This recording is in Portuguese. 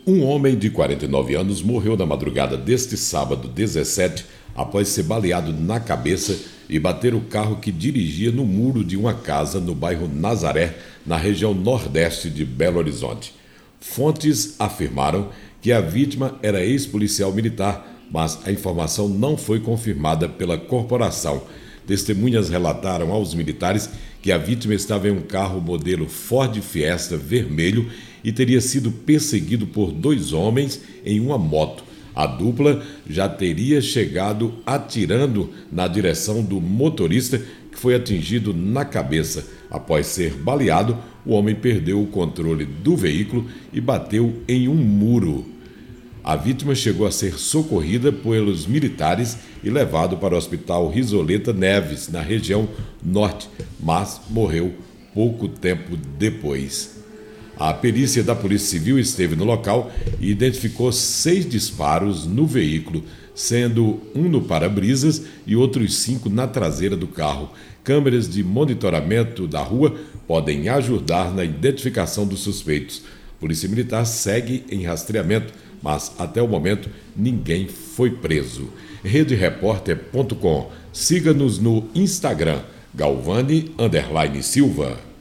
Um homem de 49 anos morreu na madrugada deste sábado 17 após ser baleado na cabeça e bater o carro que dirigia no muro de uma casa no bairro Nazaré, na região nordeste de Belo Horizonte. Fontes afirmaram que a vítima era ex-policial militar, mas a informação não foi confirmada pela corporação. Testemunhas relataram aos militares que a vítima estava em um carro modelo Ford Fiesta vermelho e teria sido perseguido por dois homens em uma moto. A dupla já teria chegado atirando na direção do motorista, que foi atingido na cabeça. Após ser baleado, o homem perdeu o controle do veículo e bateu em um muro. A vítima chegou a ser socorrida pelos militares e levado para o Hospital Risoleta Neves, na região norte, mas morreu pouco tempo depois. A perícia da Polícia Civil esteve no local e identificou 6 disparos no veículo, sendo um no para-brisas e outros 5 na traseira do carro. Câmeras de monitoramento da rua podem ajudar na identificação dos suspeitos. A Polícia Militar segue em rastreamento, mas até o momento ninguém foi preso. RedeRepórter.com. Siga-nos no Instagram, Galvani_Silva.